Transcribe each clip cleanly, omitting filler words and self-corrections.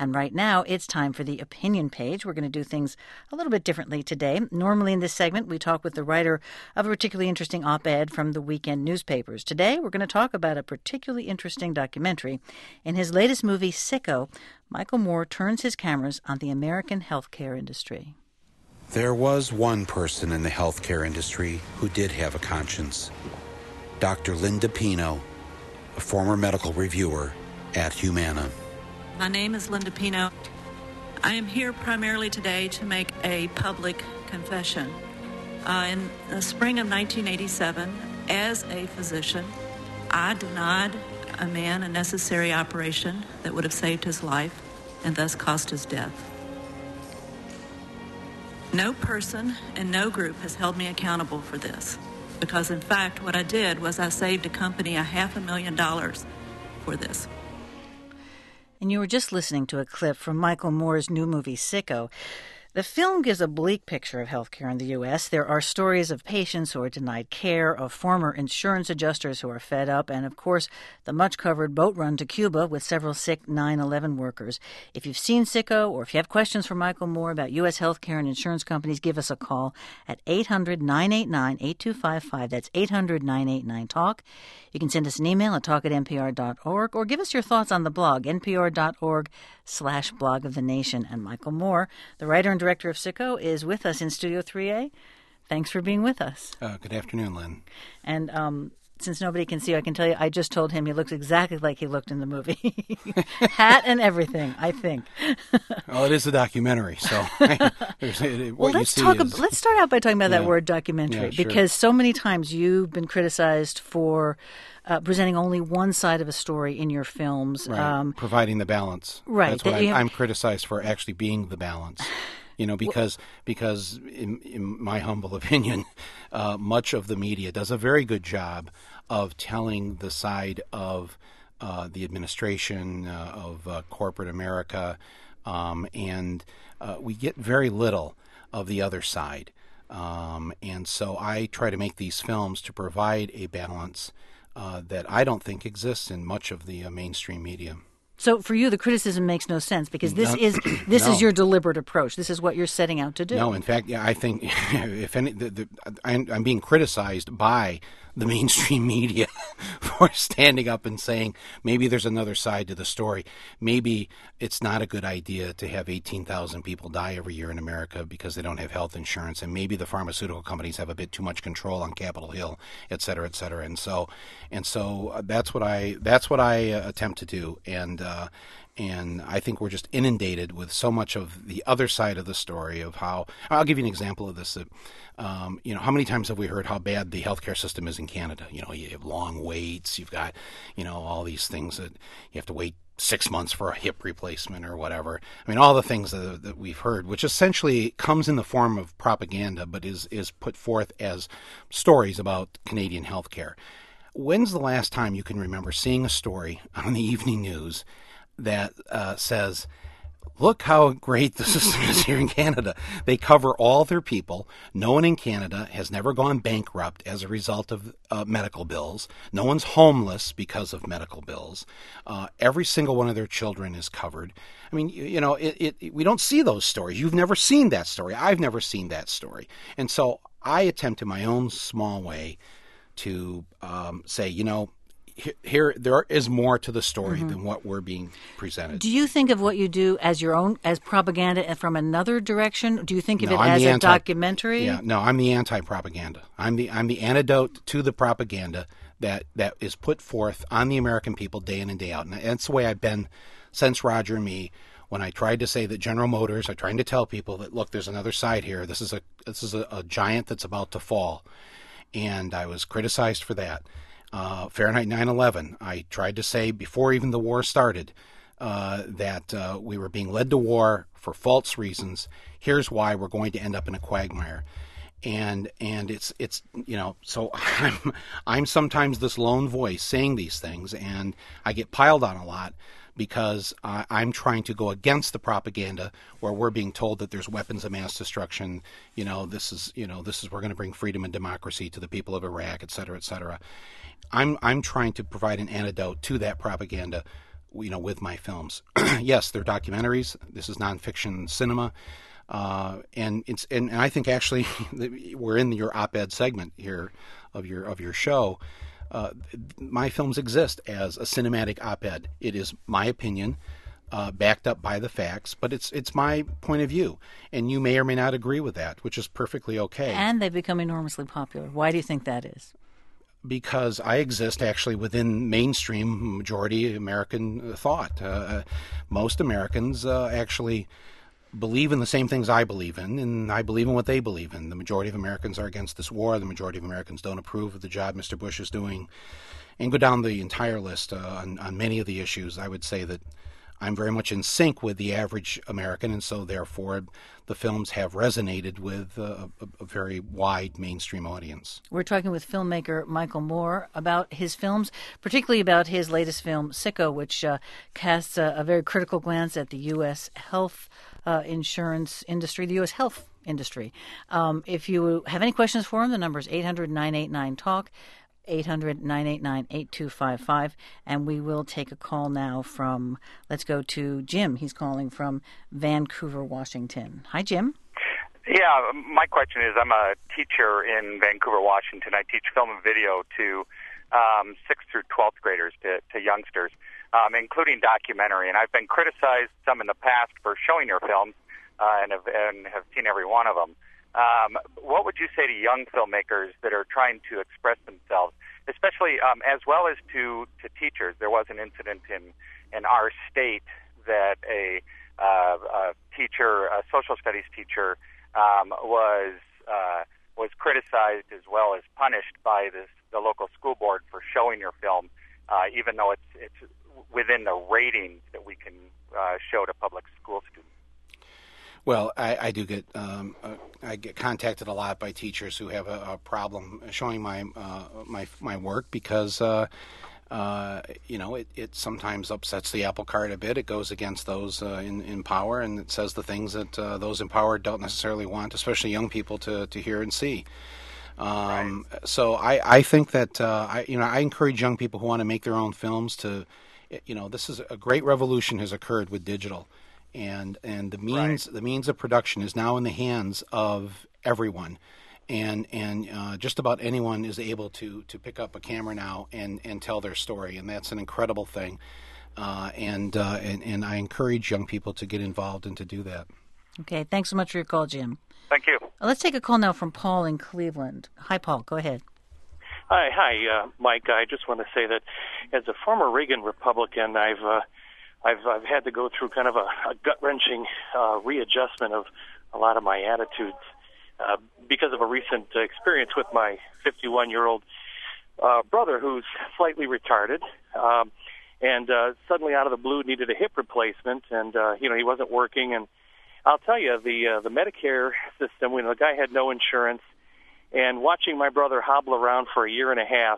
And right now, it's time for the opinion page. We're going to do things a little bit differently today. Normally in this segment, we talk with the writer of a particularly interesting op-ed from the weekend newspapers. Today, we're going to talk about a particularly interesting documentary. In his latest movie, Sicko, Michael Moore turns his cameras on the American healthcare industry. There was one person in the healthcare industry who did have a conscience. Dr. Linda Pino, a former medical reviewer at Humana. My name is Linda Pino. I am here primarily today to make a public confession. In the spring of 1987, as a physician, I denied a man a necessary operation that would have saved his life and thus caused his death. No person and no group has held me accountable for this, because in fact what I did was I saved a company $500,000 for this. And you were just listening to a clip from Michael Moore's new movie, Sicko. The film gives a bleak picture of healthcare in the U.S. There are stories of patients who are denied care, of former insurance adjusters who are fed up, and, of course, the much-covered boat run to Cuba with several sick 9/11 workers. If you've seen Sicko, or if you have questions for Michael Moore about U.S. healthcare and insurance companies, give us a call at 800-989-8255. That's 800-989-TALK. You can send us an email at talk@npr.org, or give us your thoughts on the blog, npr.org/blog of the nation. And Michael Moore, the writer and director of Sicko, is with us in Studio 3A. Thanks for being with us. Good afternoon, Lynn. And since nobody can see you, I can tell you I just told him he looks exactly like he looked in the movie. Hat and everything, I think. Well, it is a documentary, so let's start out by talking about that word documentary, sure. Because so many times you've been criticized for presenting only one side of a story in your films. Right. Providing the balance. Right. That's what I'm criticized for, actually being the balance. Because in my humble opinion, much of the media does a very good job of telling the side of the administration, of corporate America, and we get very little of the other side. And so I try to make these films to provide a balance that I don't think exists in much of the mainstream media. So for you, the criticism makes no sense because this is your deliberate approach. This is what you're setting out to do. No, in fact, I think if any, I'm being criticized by the mainstream media for standing up and saying maybe there's another side to the story. Maybe it's not a good idea to have 18,000 people die every year in America because they don't have health insurance, and maybe the pharmaceutical companies have a bit too much control on Capitol Hill, et cetera, et cetera. And so that's what I attempt to do. And I think we're just inundated with so much of the other side of the story of how. I'll give you an example of this. How many times have we heard how bad the healthcare system is in Canada? You have long waits. You've got, all these things that you have to wait 6 months for a hip replacement or whatever. I mean, all the things that we've heard, which essentially comes in the form of propaganda, but is put forth as stories about Canadian healthcare. When's the last time you can remember seeing a story on the evening news that says, look how great the system is here in Canada. They cover all their people. No one in Canada has never gone bankrupt as a result of medical bills. No one's homeless because of medical bills. Every single one of their children is covered. I mean, we don't see those stories. You've never seen that story. I've never seen that story. And so I attempt in my own small way to say, here there is more to the story than what we're being presented. Do you think of what you do as your own, as propaganda and from another direction? Do you think of it as a documentary? Yeah, no, I'm the anti-propaganda. I'm the antidote to the propaganda that is put forth on the American people day in and day out. And that's the way I've been since Roger and Me. When I tried to say that General Motors, I'm trying to tell people that, look, there's another side here. This is a giant that's about to fall. And I was criticized for that. Fahrenheit 9/11, I tried to say before even the war started that we were being led to war for false reasons. Here's why we're going to end up in a quagmire. And it's so I'm sometimes this lone voice saying these things, and I get piled on a lot because I'm trying to go against the propaganda where we're being told that there's weapons of mass destruction. This is we're going to bring freedom and democracy to the people of Iraq, et cetera, et cetera. I'm trying to provide an antidote to that propaganda with my films. Yes, they're documentaries. This is nonfiction cinema. And I think actually we're in your op-ed segment here of your show. My films exist as a cinematic op-ed. It is my opinion, backed up by the facts, but it's my point of view, and you may or may not agree with that, which is perfectly okay. And they've become enormously popular. Why do you think that is? Because I exist actually within mainstream majority American thought. Most Americans actually believe in the same things I believe in, and I believe in what they believe in. The majority of Americans are against this war. The majority of Americans don't approve of the job Mr. Bush is doing. And go down the entire list on many of the issues. I would say that I'm very much in sync with the average American, and so therefore the films have resonated with a very wide mainstream audience. We're talking with filmmaker Michael Moore about his films, particularly about his latest film, Sicko, which casts a very critical glance at the U.S. health insurance industry, the U.S. health industry. If you have any questions for him, the number is 800-989-TALK. 800-989-8255, and we will take a call now from, let's go to Jim. He's calling from Vancouver, Washington. Hi, Jim. Yeah, my question is, I'm a teacher in Vancouver, Washington. I teach film and video to 6th through 12th graders, to youngsters, including documentary, and I've been criticized some in the past for showing your films, and have seen every one of them. What would you say to young filmmakers that are trying to express themselves, especially as well as to teachers? There was an incident in our state that a teacher, a social studies teacher, was criticized as well as punished by the local school board for showing your film, even though it's within the ratings that we can show to public school students. Well, I do get I get contacted a lot by teachers who have a problem showing my work because it sometimes upsets the apple cart a bit. It goes against those in power, and it says the things that those in power don't necessarily want, especially young people, to hear and see. Right. So I think that I encourage young people who want to make their own films to, this is a great revolution has occurred with digital. And the means of production is now in the hands of everyone, and just about anyone is able to pick up a camera now and tell their story, and that's an incredible thing. And I encourage young people to get involved and to do that. Okay, thanks so much for your call, Jim. Thank you. Let's take a call now from Paul in Cleveland. Hi, Paul. Go ahead. Hi, Mike. I just want to say that as a former Reagan Republican, I've had to go through kind of a gut-wrenching readjustment of a lot of my attitudes because of a recent experience with my 51-year-old brother who's slightly retarded and suddenly out of the blue needed a hip replacement, and he wasn't working. And I'll tell you, the Medicare system, the guy had no insurance, and watching my brother hobble around for a year and a half,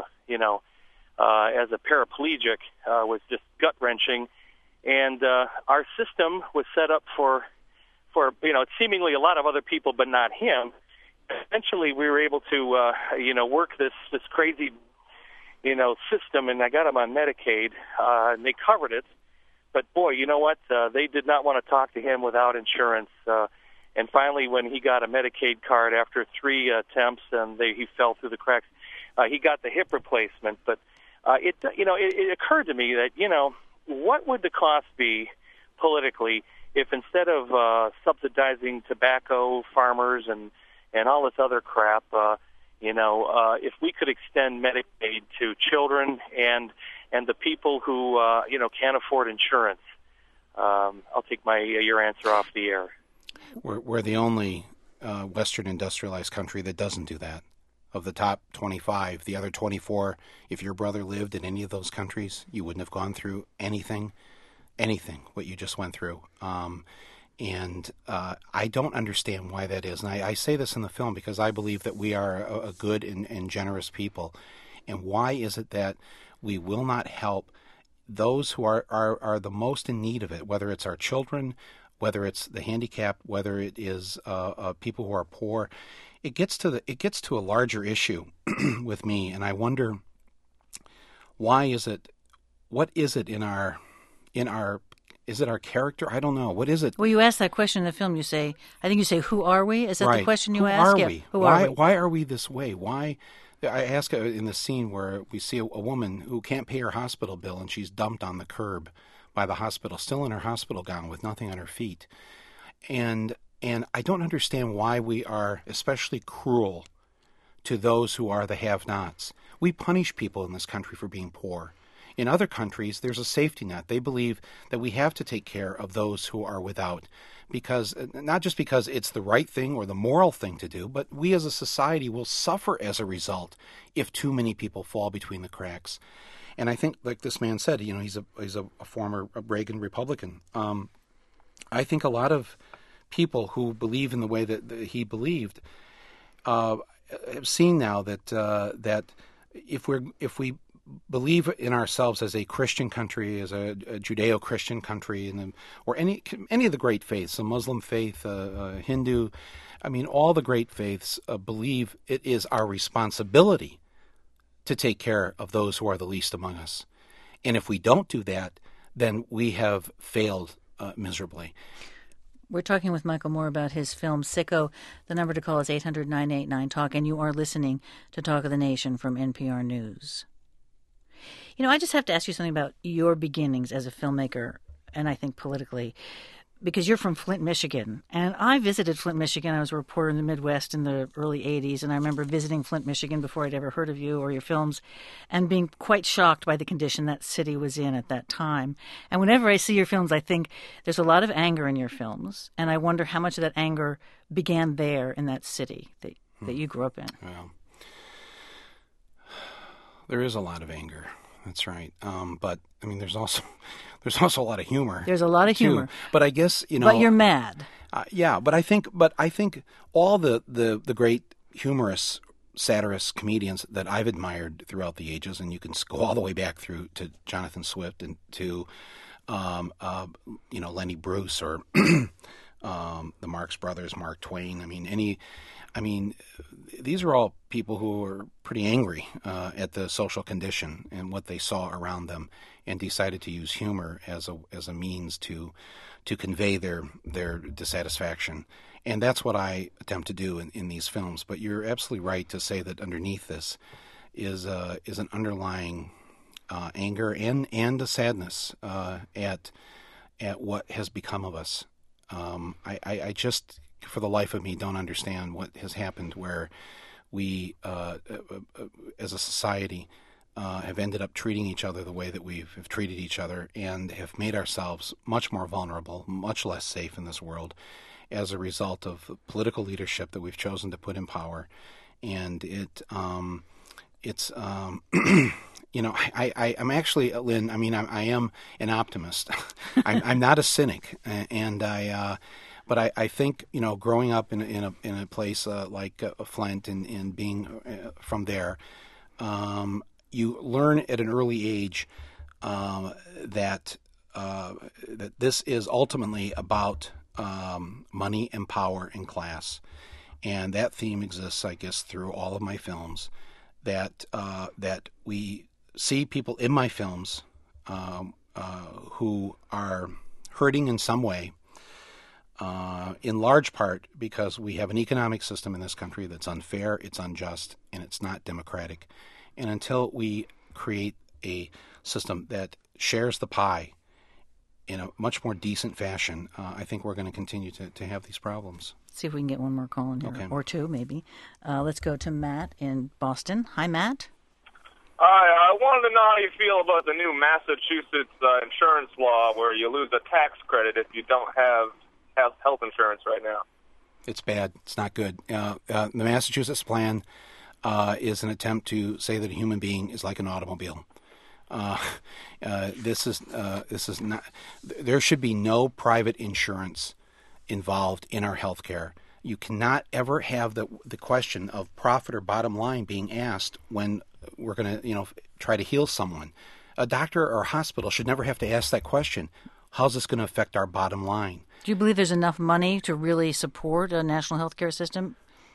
as a paraplegic was just gut-wrenching. And our system was set up for seemingly a lot of other people, but not him. Eventually, we were able to work this crazy system, and I got him on Medicaid, and they covered it. But boy, you know what? They did not want to talk to him without insurance. And finally, when he got a Medicaid card after 3 attempts, and he fell through the cracks, he got the hip replacement. But it occurred to me that what would the cost be politically if instead of subsidizing tobacco farmers and all this other crap, if we could extend Medicaid to children and the people who can't afford insurance. I'll take your answer off the air. We're the only Western industrialized country that doesn't do that. Of the top 25, the other 24, if your brother lived in any of those countries, you wouldn't have gone through anything what you just went through. And I don't understand why that is. And I say this in the film because I believe that we are a good and generous people. And why is it that we will not help those who are the most in need of it, whether it's our children, whether it's the handicapped, whether it is people who are poor? It gets to a larger issue with me, and I wonder why is it what is it in our is it our character? I don't know. What is it? Well, you ask that question in the film. I think you say, "Who are we?" Is that right. the question you Who ask? Are we? Who why, are we? Why are we this way? Why? I ask in the scene where we see a woman who can't pay her hospital bill and she's dumped on the curb by the hospital, still in her hospital gown with nothing on her feet. And I don't understand why we are especially cruel to those who are the have-nots. We punish people in this country for being poor. In other countries, there's a safety net. They believe that we have to take care of those who are without, because not just because it's the right thing or the moral thing to do, but we as a society will suffer as a result if too many people fall between the cracks. And I think, like this man said, he's a former Reagan Republican. I think a lot of people who believe in the way that he believed have seen now that if we believe in ourselves as a Christian country, as a Judeo-Christian country, or any of the great faiths, the Muslim faith, Hindu, all the great faiths believe it is our responsibility to take care of those who are the least among us. And if we don't do that, then we have failed miserably. We're talking with Michael Moore about his film Sicko. The number to call is 800-989-TALK, and you are listening to Talk of the Nation from NPR News. I just have to ask you something about your beginnings as a filmmaker, and I think politically, because you're from Flint, Michigan. And I visited Flint, Michigan. I was a reporter in the Midwest in the early 80s, and I remember visiting Flint, Michigan before I'd ever heard of you or your films, and being quite shocked by the condition that city was in at that time. And whenever I see your films, I think there's a lot of anger in your films, and I wonder how much of that anger began there in that city that you grew up in. Well, there is a lot of anger. That's right. But there's also a lot of humor. There's a lot of humor. Too. But I guess But you're mad. Yeah. But I think all the great humorists, satirists, comedians that I've admired throughout the ages, and you can go all the way back through to Jonathan Swift and to Lenny Bruce or the Marx Brothers, Mark Twain. These are all people who are pretty angry at the social condition and what they saw around them, and decided to use humor as a means to convey their dissatisfaction. And that's what I attempt to do in these films. But you're absolutely right to say that underneath this is an underlying anger and a sadness at what has become of us. I just, for the life of me, don't understand what has happened where we, as a society, have ended up treating each other the way that have treated each other, and have made ourselves much more vulnerable, much less safe in this world as a result of the political leadership that we've chosen to put in power. And I'm actually, Lynn, I am an optimist. I'm not a cynic, and but I think, growing up in a place like Flint and being from there, you learn at an early age that this is ultimately about money and power and class, and that theme exists, I guess, through all of my films. That we see people in my films who are hurting in some way. In large part because we have an economic system in this country that's unfair, it's unjust, and it's not democratic. And until we create a system that shares the pie in a much more decent fashion, I think we're going to continue to have these problems. See if we can get one more call in here, okay. Or two maybe. Let's go to Matt in Boston. Hi, Matt. Hi, I wanted to know how you feel about the new Massachusetts insurance law where you lose a tax credit if you don't have health insurance right now. It's bad. It's not good. The Massachusetts plan is an attempt to say that a human being is like an automobile. This is not. There should be no private insurance involved in our health care. You cannot ever have the question of profit or bottom line being asked when we're going to try to heal someone. A doctor or a hospital should never have to ask that question. How's this going to affect our bottom line? Do you believe there's enough money to really support a national health care system?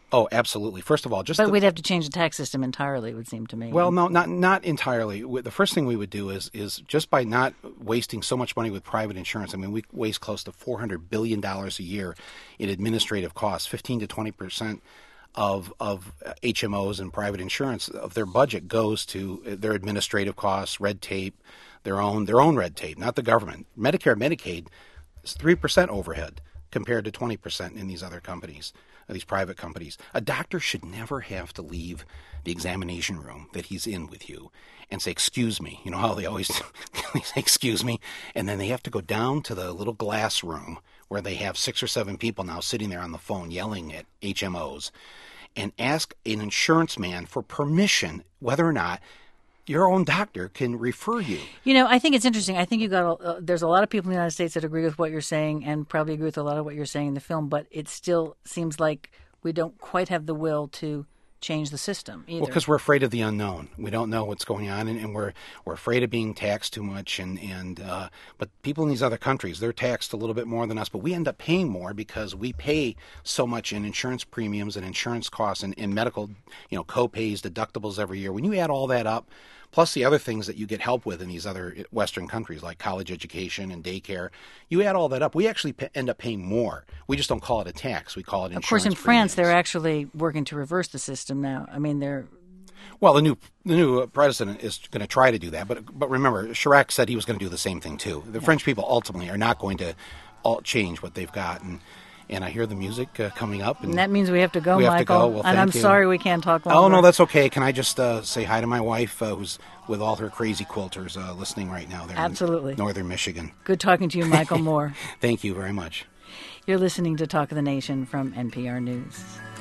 Oh, absolutely. First of all, But we'd have to change the tax system entirely, it would seem to me. Well, no, not entirely. The first thing we would do is just by not wasting so much money with private insurance. I mean, we waste close to $400 billion a year in administrative costs. 15 to 20% of HMOs and private insurance of their budget goes to their administrative costs, red tape, their own red tape, not the government. Medicare, Medicaid is 3% overhead compared to 20% in these other companies, these private companies. A doctor should never have to leave the examination room that he's in with you and say, excuse me. You know how they always they say, excuse me? And then they have to go down to the little glass room where they have 6 or 7 people now sitting there on the phone yelling at HMOs and ask an insurance man for permission whether or not your own doctor can refer you. You know, I think it's interesting. I think there's a lot of people in the United States that agree with what you're saying and probably agree with a lot of what you're saying in the film, but it still seems like we don't quite have the will to change the system either. Well, because we're afraid of the unknown. We don't know what's going on, and we're afraid of being taxed too much. But people in these other countries, they're taxed a little bit more than us, but we end up paying more because we pay so much in insurance premiums and insurance costs and medical, co-pays, deductibles every year. When you add all that up, plus the other things that you get help with in these other Western countries, like college education and daycare, you add all that up, we actually end up paying more. We just don't call it a tax. We call it insurance. Of course, in premiums. France, they're actually working to reverse the system now. I mean, Well, the new president is going to try to do that, but remember, Chirac said he was going to do the same thing too. The French people ultimately are not going to change what they've got, and I hear the music coming up. And that means we have to go, we Michael. have to go. Well, and I'm you. sorry we can't talk longer. Oh, no, that's okay. Can I just say hi to my wife, who's with all her crazy quilters listening right now there Absolutely. in northern Michigan. Good talking to you, Michael Moore. Thank you very much. You're listening to Talk of the Nation from NPR News.